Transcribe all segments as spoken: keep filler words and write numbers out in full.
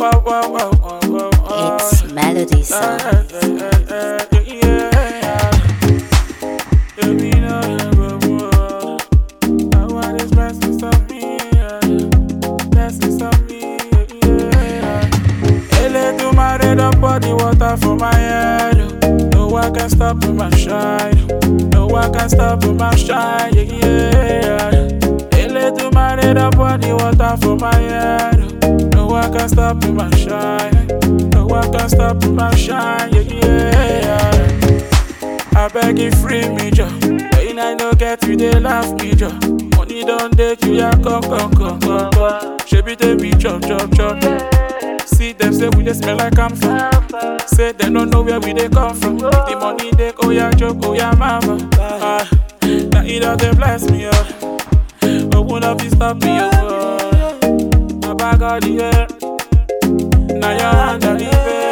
wow, wow, wow, wow, wow, wow. It's Melody Song. Body water for my head. No one can stop my shine. No one can stop my shine. Yeah, yeah. Ele to my red body water for my head. No one can stop my shine. No one can stop my shine. Yeah, yeah. I beg you free me, Joe. When I no get you, they laugh me, Joe. Money don't take you, yeah, come, come, come, come, come. She be take me, chop, chop, chop. See them say we dey smell like camphor. Say they don't know where we dey come from. The money they go ya joke, oh ya mama. Ah, now it all they bless me, oh. Oh, won't have to stop me, oh. My bag of the air. Now your hand on the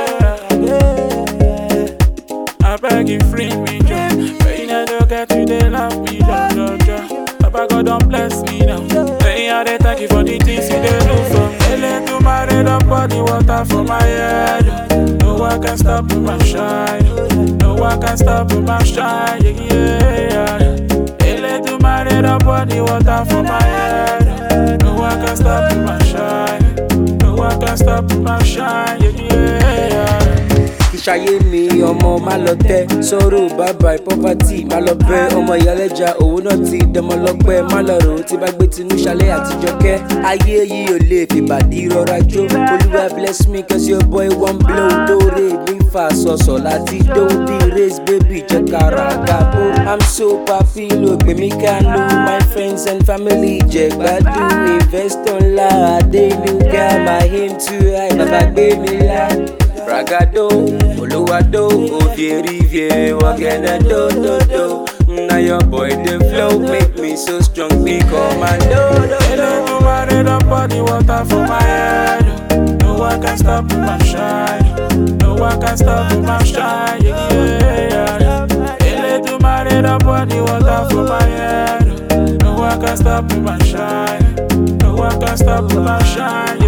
bed. I beg you free me, Joe. When I don't get you, they love me, Joe, Joe, Joe. Papa God don't bless me now. They are they thank you for the things you they do for me. Ele to my red up body water for my head. No one can stop my shine. No one can stop my shine. Yeah, yeah. Ele to my red up body water for my head. No one can stop my shine. No one can stop my shine. Yeah, yeah. Ṣayé mi ọmọ má lọ tẹ́ sorrow bye bye poverty má lọ bẹ́ ọmọ ìyálẹ́jà òun náà ti dẹmọ lọ́pẹ́ má lọ rò tí bá gbé tinú ṣalẹ́ àtijọ́ kẹ́ ayé yìí ò lè fi bàdí rọra jó olúwa bless me cause your boy wan blow lóore mi fà sọ̀sọ̀ láti dó bí race baby jẹ́ kára gàbó I'm so papi ló pè mí kánú my friends and family jẹ́ gbádùn investor ńlá Adénúgà my aim too high bàbá gbé mi lá. Bragado, Oluwado, Ovierivie, Wagena do do do. Now your boy the flow make me so strong, be commando. Ele to my red up body water for my head. No one can stop my shine. No one can stop my shine. Yeah, yeah. Ele to my red up body water for my head. No one can stop my shine. No one can stop my shine.